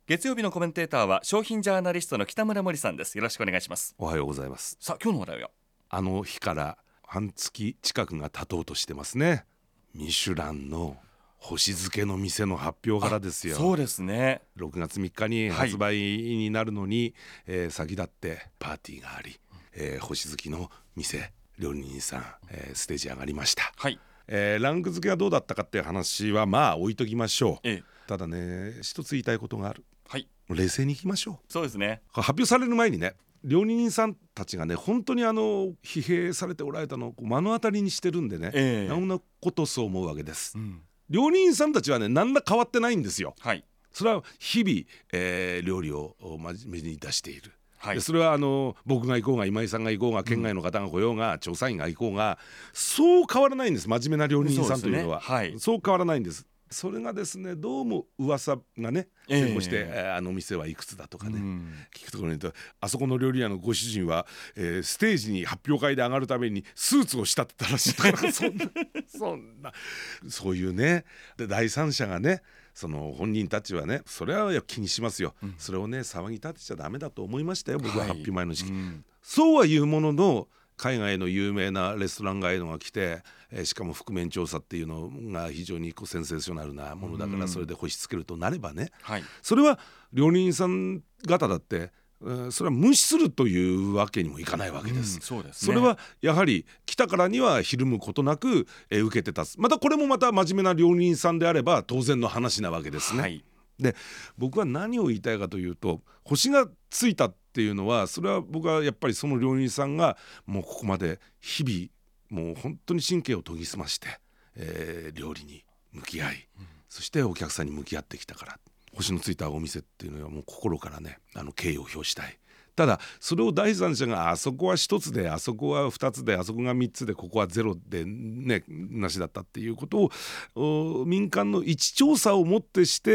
月曜日のコメンテーターは商品ジャーナリストの北村森さんです。よろしくお願いします。 おはようございます。 さあ今日の話題はあの日から半月近くが経とうとしてますね。ミシュランの星付けの店の発表からですよ。 そうですね。 6月3日に発売になるのに、先立ってパーティーがあり、星付きの店料理人さん、ステージ上がりました、 はい。 ランク付けはどうだったかっていう話はまあ置いときましょう。 ええ、 ただね、一つ言いたいことがある。 はい。 冷静にいきましょそうですね。 う。発表される前にね、料理人さんたちがね本当に疲弊されておられたのを目の当たりにしてるんでね、 ええ、 なおのことそう思うわけです。 うん、 料理人さんたちはね何ら変わってないんですよ。 はいそれは日々、料理を真面目に出している、 はいでそれは僕が行こうが今井さんが行こうが県外の方が来ようが、調査員が行こうがそう変わらないんです。真面目な料理人さんというのはそうですねはいそう変わらないんです。それがですね、どうも噂がね先行して、店はいくつだとかね、聞くところに言うと、あそこの料理屋のご主人は、ステージに発表会で上がるためにスーツを仕立てたらしいとかそういうね、で第三者がね、その本人たちはねそれは気にしますよ、それをね騒ぎ立てちゃダメだと思いましたよ、僕は発表前の時期、そうは言うものの海外の有名なレストランガイドが来て、しかも覆面調査っていうのが非常にセンセーショナルなものだから、それで星つけるとなればね、 はい、 それは料理人さん方だって、それは無視するというわけにもいかないわけです、 そうですね。 それはやはり来たからにはひるむことなく、受けて立つ。またこれもまた真面目な料理人さんであれば当然の話なわけですね、はい、で僕は何を言いたいかというと、星がついたっていうのは、それは僕はやっぱりその料理人さんがもうここまで日々もう本当に神経を研ぎ澄まして、料理に向き合い、そしてお客さんに向き合ってきたから、星のついたお店っていうのはもう心からね敬意を表したい。ただそれを第三者があそこは1つで、あそこは2つで、あそこが3つで、ここは0でねなしだったっていうことを民間の一調査をもってして、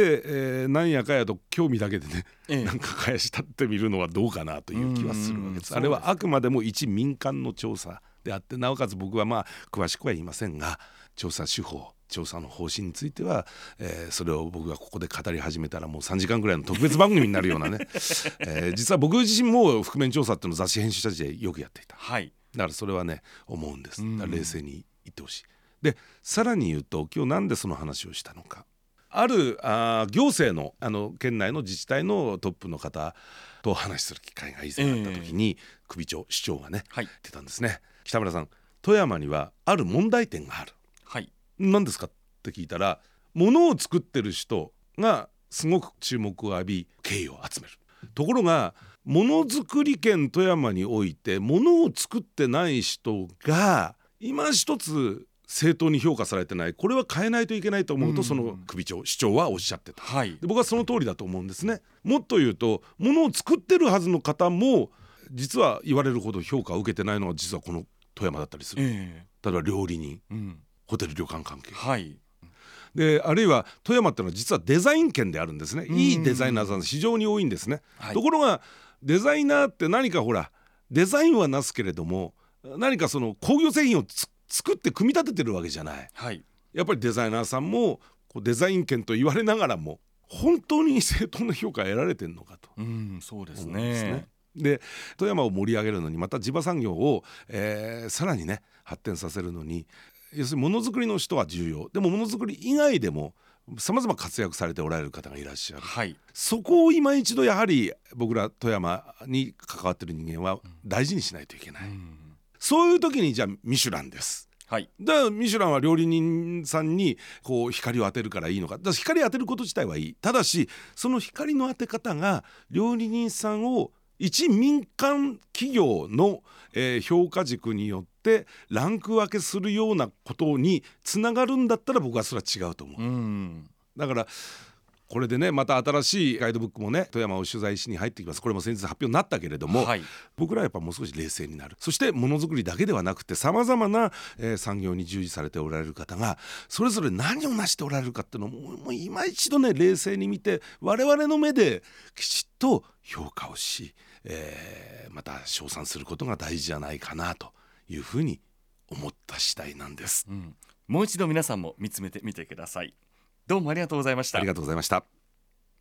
なんやかやと興味だけでね、なんか返したってみるのはどうかなという気はするわけです。あれはあくまでも一民間の調査であって、なおかつ僕は詳しくは言いませんが、調査手法、調査の方針については、それを僕がここで語り始めたらもう3時間ぐらいの特別番組になるようなね、実は僕自身も覆面調査っていうのを雑誌編集者時代よくやっていた、はい、だからそれはね思うんです。だから冷静に言ってほしい。でさらに言うと、今日なんでその話をしたのか、ある行政の県内の自治体のトップの方とお話しする機会が以前あった時に、首長市長がね、言ってたんですね。北村さん、富山にはある問題点がある。はい、何ですかって聞いたら、物を作ってる人がすごく注目を浴び敬意を集める。ところがものづくり県富山において物を作ってない人が今一つ正当に評価されてない。これは変えないといけないと思うと、その首長市長はおっしゃってた、はい、で僕はその通りだと思うんですね。もっと言うと、物を作ってるはずの方も実は言われるほど評価を受けてないのは実はこの富山だったりする、例えば料理人、ホテル旅館関係、はい、であるいは富山ってのは実はデザイン県であるんですね。いいデザイナーさん非常に多いんですね、はい、ところがデザイナーって何かほらデザインはなすけれども、何かその工業製品を作って組み立ててるわけじゃない、はい、やっぱりデザイナーさんもデザイン権と言われながらも本当に正当な評価を得られてるのかと。 そうですね。 で富山を盛り上げるのに、また地場産業を、さらにね発展させるのに、要するにものづくりの人は重要でも、ものづくり以外でもさまざま活躍されておられる方がいらっしゃる、はい、そこを今一度やはり僕ら富山に関わっている人間は大事にしないといけない、そういう時にじゃあミシュランです、はい、だからミシュランは料理人さんにこう光を当てるからいいのか。だから光を当てること自体はいい。ただしその光の当て方が料理人さんを一民間企業の、評価軸によってランク分けするようなことにつながるんだったら、僕はそれは違うと思う。だからこれでね、また新しいガイドブックもね富山を取材しに入ってきます。これも先日発表になったけれども、はい、僕らはやっぱもう少し冷静になる。そしてものづくりだけではなくてさまざまな、産業に従事されておられる方がそれぞれ何を成しておられるかっていうのをもう今一度ね冷静に見て、我々の目できちっと評価をし、また称賛することが大事じゃないかなというふうに思った次第なんです、 もう一度皆さんも見つめてみてください。どうもありがとうございました。 ありがとうございました。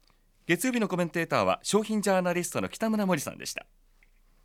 月曜日のコメンテーターは商品ジャーナリストの北村森さんでした。